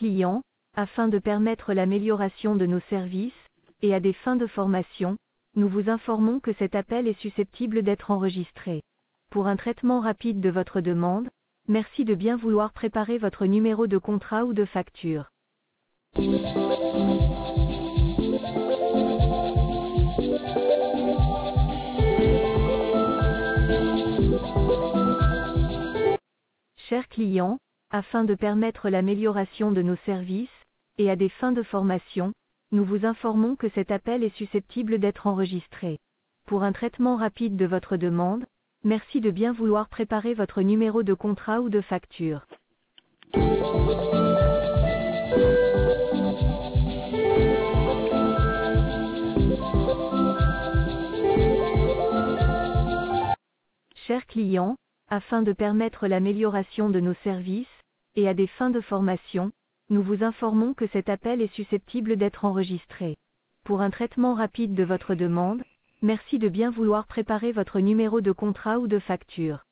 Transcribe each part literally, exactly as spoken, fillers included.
client, afin de permettre l'amélioration de nos services, et à des fins de formation, nous vous informons que cet appel est susceptible d'être enregistré. Pour un traitement rapide de votre demande, merci de bien vouloir préparer votre numéro de contrat ou de facture. Chers clients, afin de permettre l'amélioration de nos services, et à des fins de formation, nous vous informons que cet appel est susceptible d'être enregistré. Pour un traitement rapide de votre demande, merci de bien vouloir préparer votre numéro de contrat ou de facture. Chers clients, afin de permettre l'amélioration de nos services, et à des fins de formation, nous vous informons que cet appel est susceptible d'être enregistré. Pour un traitement rapide de votre demande, merci de bien vouloir préparer votre numéro de contrat ou de facture.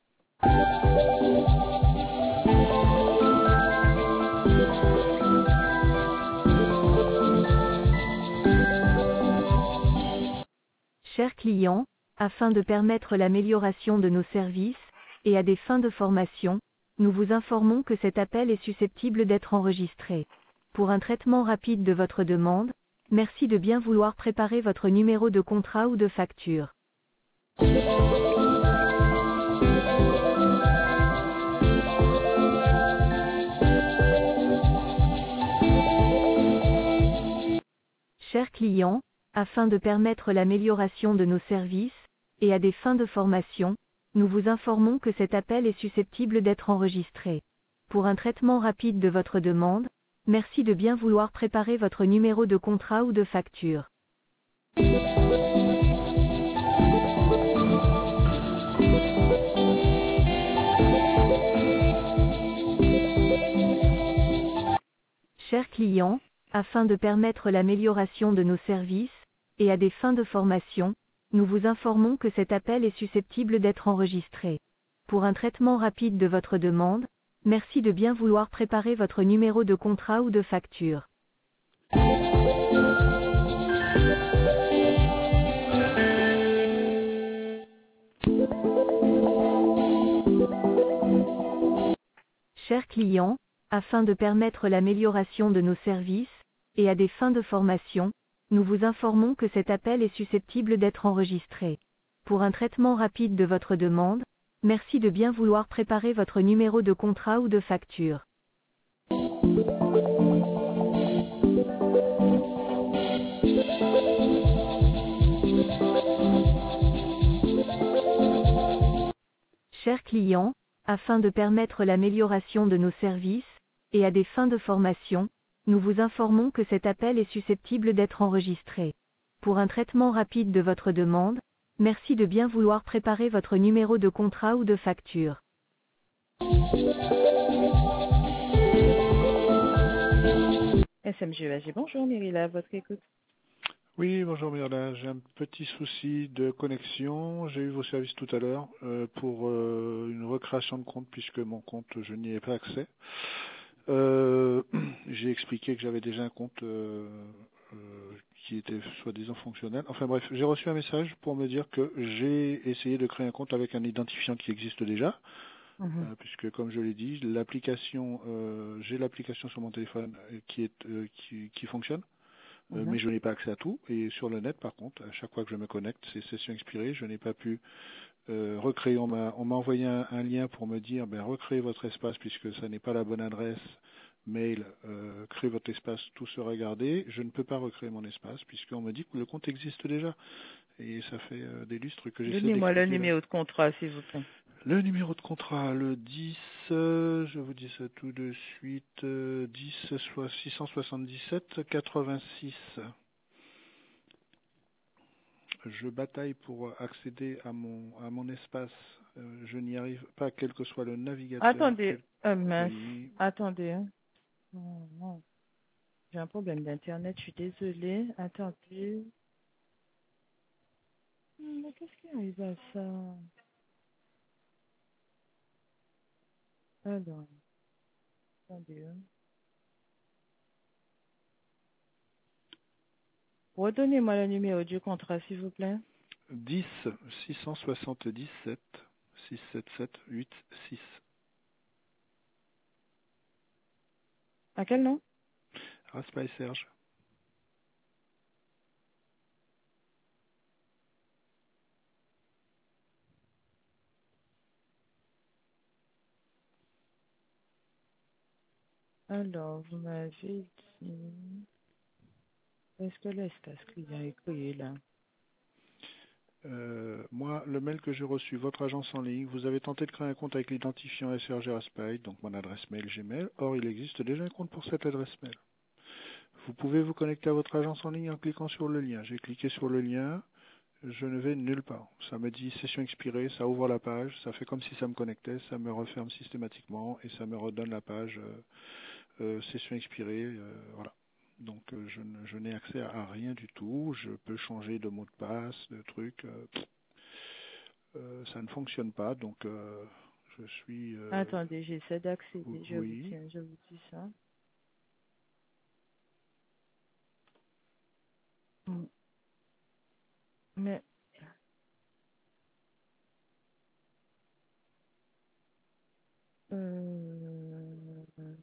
Chers clients, afin de permettre l'amélioration de nos services, et à des fins de formation, nous vous informons que cet appel est susceptible d'être enregistré. Pour un traitement rapide de votre demande, merci de bien vouloir préparer votre numéro de contrat ou de facture. Chers clients, afin de permettre l'amélioration de nos services, et à des fins de formation, nous vous informons que cet appel est susceptible d'être enregistré. Pour un traitement rapide de votre demande, merci de bien vouloir préparer votre numéro de contrat ou de facture. Chers clients, afin de permettre l'amélioration de nos services, et à des fins de formation, nous vous informons que cet appel est susceptible d'être enregistré. Pour un traitement rapide de votre demande, merci de bien vouloir préparer votre numéro de contrat ou de facture. Chers clients, afin de permettre l'amélioration de nos services, et à des fins de formation, nous vous informons que cet appel est susceptible d'être enregistré. Pour un traitement rapide de votre demande, merci de bien vouloir préparer votre numéro de contrat ou de facture. Chers clients, afin de permettre l'amélioration de nos services, et à des fins de formation, nous vous informons que cet appel est susceptible d'être enregistré. Pour un traitement rapide de votre demande, merci de bien vouloir préparer votre numéro de contrat ou de facture. S M G E A G, bonjour Myrilla, votre écoute. Oui, bonjour Myrla, j'ai un petit souci de connexion. J'ai eu vos services tout à l'heure euh, pour euh, une recréation de compte puisque mon compte, je n'y ai pas accès. Euh, j'ai expliqué que j'avais déjà un compte euh, euh, qui était soi-disant fonctionnel. Enfin bref, j'ai reçu un message pour me dire que j'ai essayé de créer un compte avec un identifiant qui existe déjà. Mm-hmm. Euh, puisque comme je l'ai dit, l'application, euh, j'ai l'application sur mon téléphone qui est euh, qui, qui fonctionne. Euh, Mm-hmm. mais je n'ai pas accès à tout. Et sur le net, par contre, à chaque fois que je me connecte, c'est session expirée, je n'ai pas pu euh, recréer. On m'a, on m'a envoyé un, un lien pour me dire, ben, recréez votre espace puisque ça n'est pas la bonne adresse mail, euh, créez votre espace, tout sera gardé. Je ne peux pas recréer mon espace puisqu'on me dit que le compte existe déjà. Et ça fait euh, des lustres que j'essaie Donnez-moi le d'expliquer. numéro de contrat, s'il vous plaît. Le numéro de contrat, le dix, euh, je vous dis ça tout de suite, euh, dix, soit six cent soixante-dix-sept quatre-vingt-six. Je bataille pour accéder à mon à mon espace. Euh, je n'y arrive pas, quel que soit le navigateur. Attendez, Quel... euh, mince, Oui. attendez. Hein. Non, non. J'ai un problème d'internet, je suis désolée. Attendez. Mais qu'est-ce qui arrive à ça? Alors, attendez. Hein. Redonnez-moi le numéro du contrat, s'il vous plaît. dix six cent soixante-dix-sept six cent soixante-dix-sept huit six. À quel nom? Raspail Serge. Alors, vous m'avez dit... Est-ce que l'espace client est créé là? Euh, moi, le mail que j'ai reçu, votre agence en ligne, vous avez tenté de créer un compte avec l'identifiant S R G Raspail, donc mon adresse mail Gmail. Or, il existe déjà un compte pour cette adresse mail. Vous pouvez vous connecter à votre agence en ligne en cliquant sur le lien. J'ai cliqué sur le lien, je ne vais nulle part. Ça me dit session expirée, ça ouvre la page, ça fait comme si ça me connectait, ça me referme systématiquement et ça me redonne la page euh, euh, session expirée. Euh, voilà. Donc euh, je, ne- je n'ai accès à, à rien du tout. Je peux changer de mot de passe, de trucs. euh, euh, ça ne fonctionne pas. Donc euh, je suis. Euh, Attendez, j'essaie d'accéder. Je vous oui. tiens, je vous dis ça. Mm. Mais... Euh...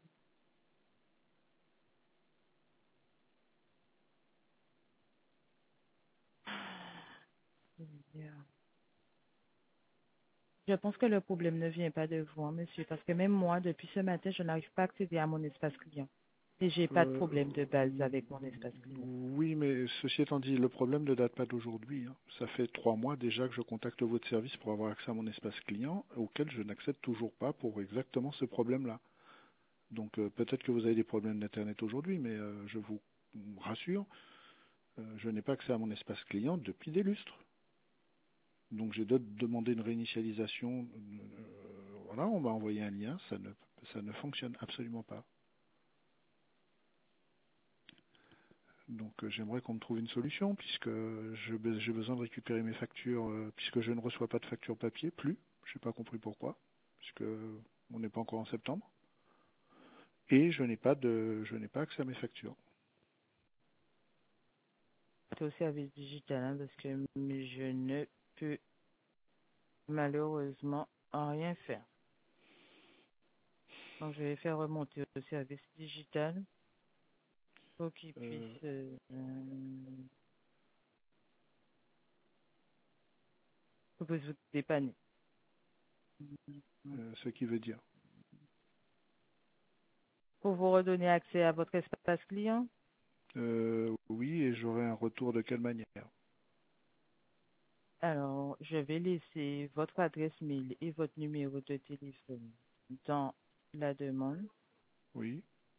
Je pense que le problème ne vient pas de vous, hein, monsieur, parce que même moi, depuis ce matin, je n'arrive pas à accéder à mon espace client. Et j'ai pas de Euh, problème de base avec mon espace client. oui, mais ceci étant dit, le problème ne date pas d'aujourd'hui, hein. Ça fait trois mois déjà que je contacte votre service pour avoir accès à mon espace client, auquel je n'accède toujours pas pour exactement ce problème-là. Donc euh, peut-être que vous avez des problèmes d'Internet aujourd'hui, mais euh, je vous rassure, euh, je n'ai pas accès à mon espace client depuis des lustres. Donc j'ai de- demandé une réinitialisation. Euh, voilà, on m'a envoyé un lien, ça ne, ça ne fonctionne absolument pas. Donc euh, j'aimerais qu'on me trouve une solution, puisque je be- j'ai besoin de récupérer mes factures, euh, puisque je ne reçois pas de facture papier, plus. Je n'ai pas compris pourquoi, puisque on n'est pas encore en septembre. Et je n'ai pas de, je n'ai pas accès à mes factures. C'est au service digital, hein, parce que je ne peux malheureusement rien faire. Donc, je vais faire remonter au service digital pour qu'ils puissent Euh, euh, pour que vous dépanner. euh, ce qui veut dire. Pour vous redonner accès à votre espace client, Euh, oui, et j'aurai un retour de quelle manière? alors je vais laisser votre adresse mail et votre numéro de téléphone dans la demande Oui.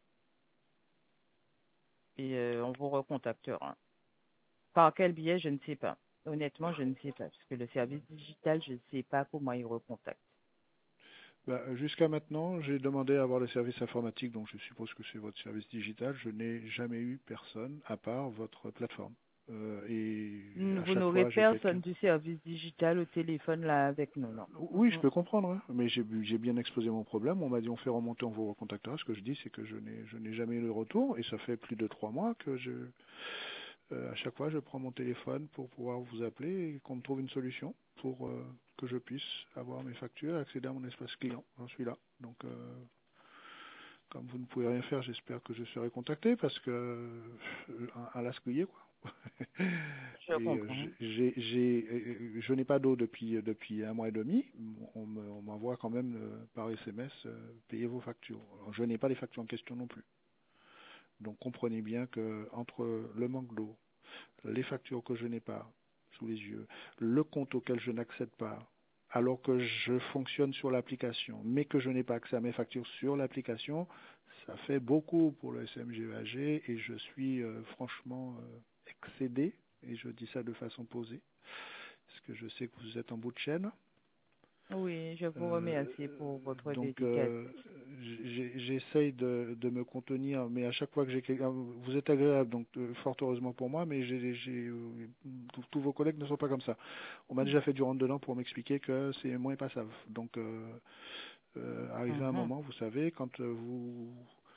et euh, on vous recontactera. Par quel biais, je ne sais pas. Honnêtement, je ne sais pas, parce que le service digital, je ne sais pas comment il recontacte. Bah, jusqu'à maintenant, j'ai demandé à avoir le service informatique, donc je suppose que c'est votre service digital. Je n'ai jamais eu personne à part votre plateforme. Euh, et Hmm, à Vous chaque n'aurez fois, j'ai quelqu'un. personne du service digital au téléphone là avec nous, non. Oui, je Mm, peux comprendre, hein, mais j'ai j'ai bien exposé mon problème. On m'a dit on fait remonter, on vous recontactera. Ce que je dis, c'est que je n'ai je n'ai jamais eu le retour, et ça fait plus de trois mois que je, euh, à chaque fois, je prends mon téléphone pour pouvoir vous appeler et qu'on me trouve une solution pour euh, que je puisse avoir mes factures et accéder à mon espace client. J'en suis là. Donc, euh, comme vous ne pouvez rien faire, j'espère que je serai contacté parce que euh, un, un lascouillé, quoi. Je Et euh, comprends. j'ai, j'ai, euh, je n'ai pas d'eau depuis depuis un mois et demi. On, me, on m'envoie quand même euh, par S M S euh, payer vos factures. Alors, je n'ai pas les factures en question non plus. Donc comprenez bien que entre le manque d'eau, les factures que je n'ai pas sous les yeux, le compte auquel je n'accède pas, alors que je fonctionne sur l'application, mais que je n'ai pas accès à mes factures sur l'application, ça fait beaucoup pour le S M G E A G et je suis euh, franchement euh, excédé, et je dis ça de façon posée, parce que je sais que vous êtes en bout de chaîne. Oui, je vous Euh, remercie pour votre donc euh, délicatesse. j'ai- j'essaye de, de me contenir, mais à chaque fois que j'ai quelqu'un, vous êtes agréable, donc euh, fort heureusement pour moi, mais j'ai, j'ai, euh, tous tous vos collègues ne sont pas comme ça. On m'a déjà fait du rentre-dedans pour m'expliquer que c'est moins passable. Donc euh, euh, arrivé un Mhm. moment, vous savez, quand euh, vous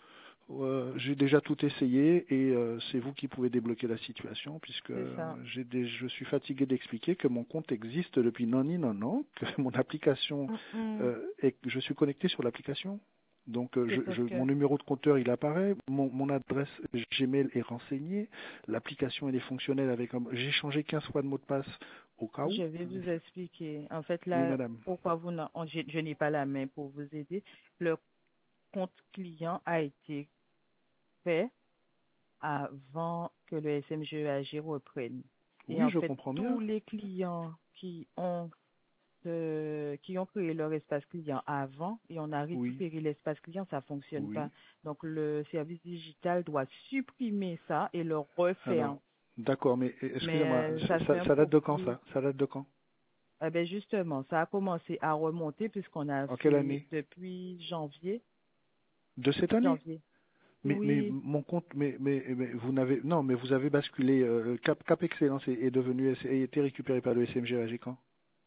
Euh, j'ai déjà tout essayé et euh, c'est vous qui pouvez débloquer la situation puisque C'est ça. j'ai des, je suis fatigué d'expliquer que mon compte existe depuis nani non non, que mon application, Mm, mm. euh, est, je suis connecté sur l'application. Donc euh, C'est je, parce je, que mon numéro de compteur il apparaît, mon, mon adresse Gmail est renseignée, l'application elle est fonctionnelle avec un, j'ai changé quinze fois de mot de passe au cas où. je vais vous expliquer. En fait, Oui là, madame. pourquoi vous n'en- on- je, je n'ai pas la main pour vous aider. Le compte client a été fait avant que le S M G E A G reprenne. Et Oui en je fait, comprends tous bien. les clients qui ont euh, qui ont créé leur espace client avant et on a Oui, récupéré l'espace client, ça fonctionne oui. pas. Donc le service digital doit supprimer ça et le refaire. Alors, d'accord, mais Mais excusez-moi, euh, ça fait ça, un ça date peu de quand plus. ça? Ça date de quand? Eh ben justement, ça a commencé à remonter puisqu'on a En quelle fait année? depuis janvier. De cette année? Janvier. Mais, mais Oui, mon compte, mais, mais, mais vous n'avez, non, mais vous avez basculé. euh, Cap, Cap Excellence est, est devenu, a été récupéré par le S M G A G quand?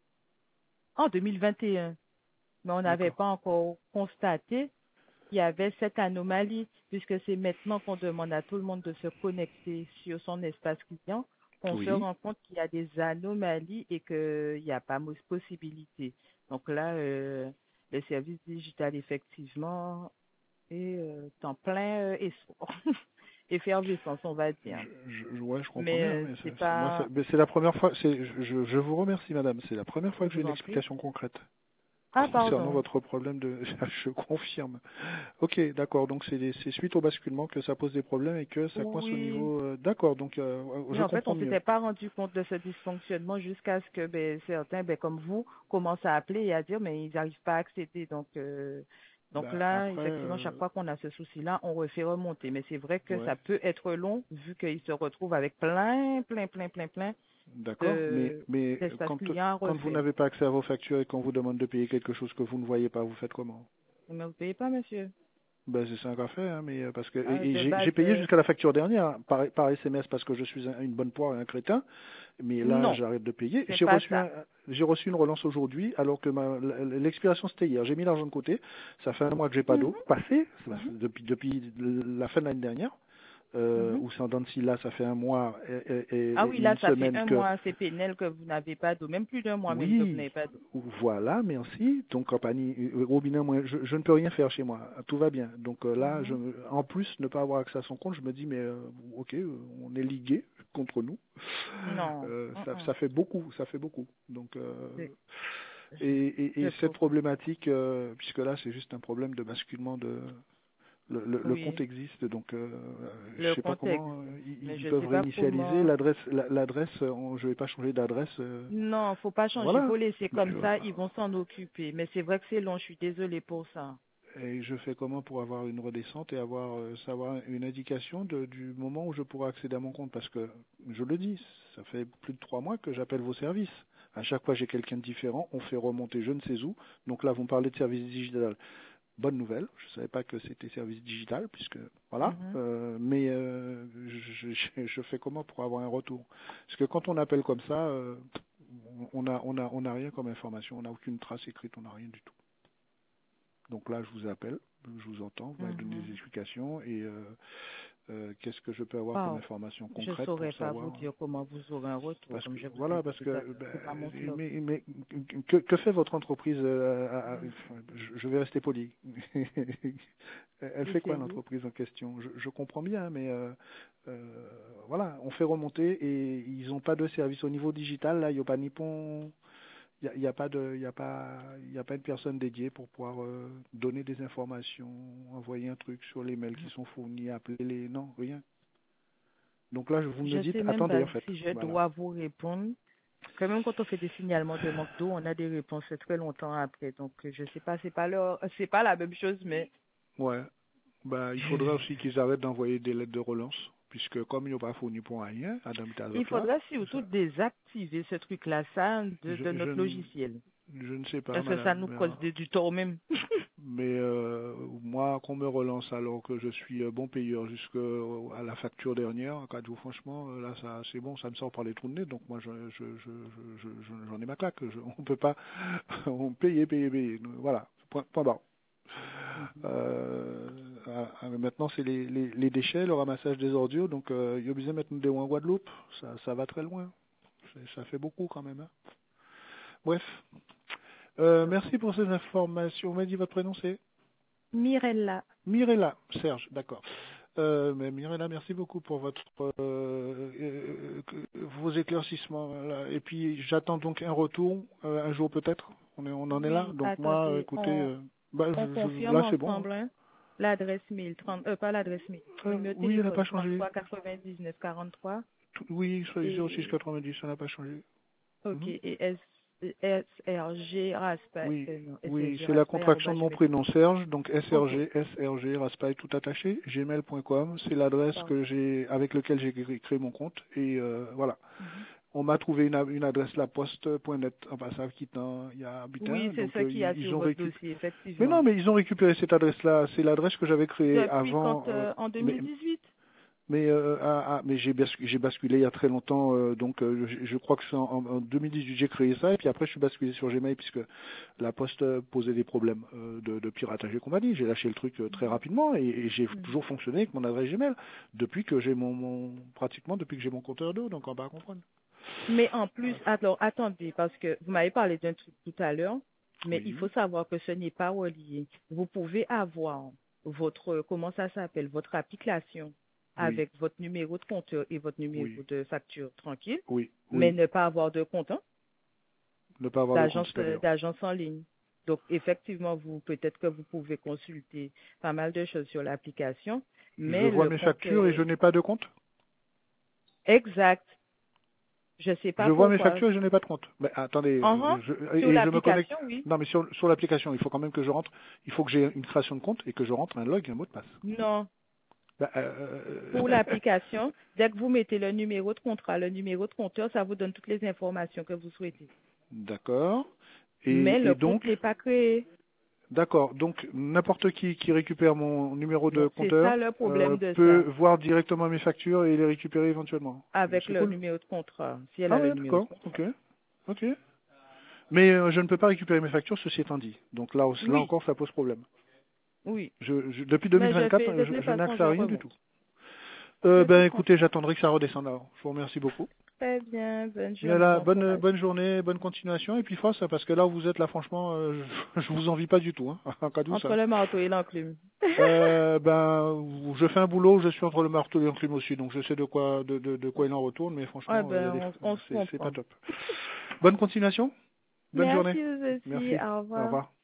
en deux mille vingt et un. Mais on n'avait D'accord. pas encore constaté qu'il y avait cette anomalie, puisque c'est maintenant qu'on demande à tout le monde de se connecter sur son espace client, qu'on se Oui. rend compte qu'il y a des anomalies et qu'il n'y a pas de possibilité. Donc là, euh, le service digital, effectivement, est euh, en plein euh, essor. Effervescence, on va Je, dire. je- ouais, je comprends Mais bien, euh, mais c'est c'est c'est- moi, ça- pas, mais c'est la première fois. C'est, je, je vous remercie, madame. C'est la première fois je que j'ai vous une en prie. explication concrète Ah, concernant pardon. votre problème de. Je confirme. Ok, d'accord. Donc c'est des- c'est suite au basculement que ça pose des problèmes et que ça coince au Oui. niveau. euh, D'accord. Donc euh, Oui, je en fait, comprends on mieux. s'était pas rendu compte de ce dysfonctionnement jusqu'à ce que ben, certains, ben, comme vous, commencent à appeler et à dire, mais ils n'arrivent pas à accéder. Donc, euh, donc Bah, là, après, effectivement, chaque euh, fois qu'on a ce souci-là, on refait remonter. Mais c'est vrai que ouais, ça peut être long vu qu'ils se retrouvent avec plein, plein, plein, plein, plein d'accord. Mais de mais d'espace quand client à quand vous refaire. n'avez pas accès à vos factures et qu'on vous demande de payer quelque chose que vous ne voyez pas, vous faites comment? Mais vous payez pas, monsieur. Ben, c'est cinq à faire, hein, mais euh, parce que Ah, et, et de j'ai base, j'ai payé euh, jusqu'à la facture dernière hein, par, par S M S parce que je suis un- une bonne poire et un crétin, mais là non, j'arrête de payer. c'est J'ai pas reçu ça. un, j'ai reçu une relance aujourd'hui alors que ma l'expiration c'était hier. J'ai mis l'argent de côté. Ça fait un mois que j'ai pas Mhm, d'eau passé ça mhm, fait depuis depuis la fin de l'année dernière. Euh, mhm. ou c'est en dents de scie, là ça fait un mois et, et- Ah et- oui, et là, une ça fait semaine un que mois, c'est pénal que vous n'avez pas d'eau, même plus d'un mois même que vous oui, n'avez pas d'eau. voilà, merci. Donc compagnie euh, robinet, moi, je, je ne peux rien faire chez moi. Tout va bien. Donc euh, là, je, Mhm. en plus, ne pas avoir accès à son compte, je me dis mais euh, ok, euh, on est ligué contre nous. Non. Euh, ça, Mm-mm. ça fait beaucoup, ça fait beaucoup. Donc euh, C'est- et, Je, et, je et cette trouve. problématique, euh, puisque là, c'est juste un problème de basculement de le, le- le compte Oui, existe, donc euh, le je sais pas contexte. comment euh, ils, Mais ils je peuvent sais pas réinitialiser comment. l'adresse. la- L'adresse, euh, on- je vais pas changer d'adresse. euh, Non, faut pas changer, voilà. faut laisser Mais, comme euh, ça, ils vont s'en occuper. Mais c'est vrai que c'est long, je suis désolée pour ça. Et je fais comment pour avoir une redescente et avoir euh, savoir une indication de- du moment où je pourrai accéder à mon compte parce que je le dis, ça fait plus de trois mois que j'appelle vos services. À chaque fois j'ai quelqu'un de différent, on fait remonter je ne sais où. Donc là vous me parlez de service digital. Bonne nouvelle, je ne savais pas que c'était service digital puisque voilà. Mhm. Euh, mais euh, je, je, je fais comment pour avoir un retour parce que quand on appelle comme ça, euh, on a on a on a rien comme information, on n'a aucune trace écrite, on n'a rien du tout. Donc là, je vous appelle, je vous entends, vous m'avez donné des Mhm. explications et euh, euh, qu'est-ce que je peux avoir comme Wow. information Je concrète pour saurais pas vous savoir. dire comment vous aurez un retour, Parce comme que je vous ai voilà, dit parce tout que à l'heure. ben, C'est pas mon flop. mais, mais que, que fait votre entreprise euh, à- à- Mhm. je, je vais rester poli. Elle fait quoi Laissez-vous. l'entreprise en question je, je comprends bien, mais euh, euh, voilà, on fait remonter et ils n'ont pas de service au niveau digital. Là, il n'y a pas Nippon. Il n'y a, y a pas de, il y a pas, il y a pas une personne dédiée pour pouvoir euh, donner des informations, envoyer un truc sur les mails qui sont fournis, appeler les, non, rien. Donc là, je vous me Je dites, sais même attendez, pas en fait, si je voilà. dois vous répondre. Quand même, quand on fait des signalements de manque d'eau, on a des réponses très longtemps après. Donc, euh, je sais pas, c'est pas leur, c'est pas la même chose, mais Ouais. Bah, il faudrait aussi je- qu'ils arrêtent d'envoyer des lettres de relance, puisque comme ils n'ont pas fourni pour rien, Adam il Tazot là, faudrait surtout ça, désactiver ce truc-là, ça, de, je, de je, notre ne- logiciel. je ne sais pas, Parce que ça madame. nous Mais, cause de- du tort même. mais, euh, moi, qu'on me relance alors que je suis euh, bon payeur jusqu'à la facture dernière, en cas de franchement, euh, là, ça, c'est bon, ça me sort par les trous de nez. Donc moi, je, je, je, je, je- j'en ai ma claque. Je, on peut pas, on payer, payer, payer. Voilà. Point, point barre. Mhm. Euh, ah, ah, maintenant, c'est les, les, les déchets, le ramassage des ordures. Donc, euh, il y a besoin de mettre des en Guadeloupe. Ça, ça va très loin. Ça fait beaucoup quand même. Hein. Bref. Euh, merci pour ces informations. Vous m'avez dit votre prénom, c'est Mirella. Mirella. Serge, d'accord. Euh, mais Mirella, merci beaucoup pour votre euh, euh, vos éclaircissements. Là. Et puis, j'attends donc un retour, euh, un jour peut-être. On, est, on en Oui, est là. Donc, attendez, moi, écoutez, on, euh, bah, on je, je, confirme là, c'est bon. ensemble hein, l'adresse mail, trente, euh, pas l'adresse mail, Euh, numéro de oui, elle n'a pas téléphone changé. trente-trois quatre-vingt-dix-neuf quarante-trois. Tout- oui, zéro six Et, quatre-vingt-dix, ça n'a pas changé. ok, Mhm. et S, S R G Raspail, Oui, euh, non, oui, S R G c'est la Raspail, contraction arobase de mon gmail. prénom Serge, donc Ok, S R G, S R G, Raspail tout attaché, gmail point com, c'est l'adresse parfait. que j'ai, avec laquelle j'ai créé créé mon compte, et euh, voilà. Mhm. On m'a trouvé une, une adresse laposte point net, enfin ça quittant il y a Oui, butin, c'est donc ça euh, qu'il y a ils, ils sur ont votre récupéré. dossier, Mais effectivement. non, mais ils ont récupéré cette adresse-là, c'est l'adresse que j'avais créée Depuis avant. quand, euh, euh, en mais, deux mille dix-huit? mais, euh, ah, ah, mais j'ai basculé, j'ai basculé il y a très longtemps, euh, donc euh, je, je crois que c'est en, en deux mille dix-huit j'ai créé ça, et puis après je suis basculé sur Gmail puisque la Poste euh, posait des problèmes euh, de, de piratage et compagnie. J'ai lâché le truc euh, très rapidement et, et j'ai Mhm. toujours fonctionné avec mon adresse Gmail depuis que j'ai mon, mon pratiquement depuis que j'ai mon compteur d'eau, donc on va comprendre. Mais en plus, alors attendez, parce que vous m'avez parlé d'un truc tout à l'heure, mais il Oui, faut savoir que ce n'est pas relié. Vous pouvez avoir votre, comment ça s'appelle, votre application oui, avec votre numéro de compteur et votre numéro oui, de facture tranquille, oui, mais oui. ne pas avoir de compte hein, Ne pas avoir de compte, d'agence euh, c'est-à-dire. d'agence en ligne. Donc effectivement, vous peut-être que vous pouvez consulter pas mal de choses sur l'application, Je mais vois le mes compte factures et euh, je n'ai pas de compte. exact, je ne sais pas Je vois mes pourquoi. factures et je n'ai pas de compte. Mais attendez, Uh-huh. euh, je, Sur et je me connecte. l'application, oui. Non, mais sur, sur l'application, il faut quand même que je rentre. Il faut que j'ai une création de compte et que je rentre un log et un mot de passe. Non. Bah, euh, Pour l'application, dès que vous mettez le numéro de contrat, le numéro de compteur, ça vous donne toutes les informations que vous souhaitez. D'accord. Mais Et, le et compte donc, n'est pas créé. d'accord. Donc, n'importe qui qui récupère mon numéro de Non, c'est compteur ça le euh, problème de peut ça, voir directement mes factures et les récupérer éventuellement. avec C'est le cool. numéro de contrat, si elle Ah a le ouais, numéro de d'accord. contrat. Ok. Ok. Mais euh, je ne peux pas récupérer mes factures, ceci étant dit. Donc là, là Oui, encore, ça pose problème. oui. Je, je- depuis Mais je deux mille vingt-quatre, fais, de je, toute je n'ai façon, accès je à rien du tout. remonte. Euh, De ben toute façon. écoutez, j'attendrai que ça redescende alors. Je vous remercie beaucoup. Très bien, bonne Mais journée, là, bon bonne courage. bonne journée, bonne continuation et puis force parce que là où vous êtes là franchement, euh, je, je vous envie pas du tout hein. En cas d'où Entre ça. le marteau et l'enclume. Euh, ben je fais un boulot, je suis entre le marteau et l'enclume aussi, donc je sais de quoi de, de, de quoi il en retourne, mais Ouais, franchement, il y a ben, des on, on se c'est c'est pas comprend. top. Bonne continuation, bonne journée. Merci vous aussi, Merci. au Au revoir. revoir.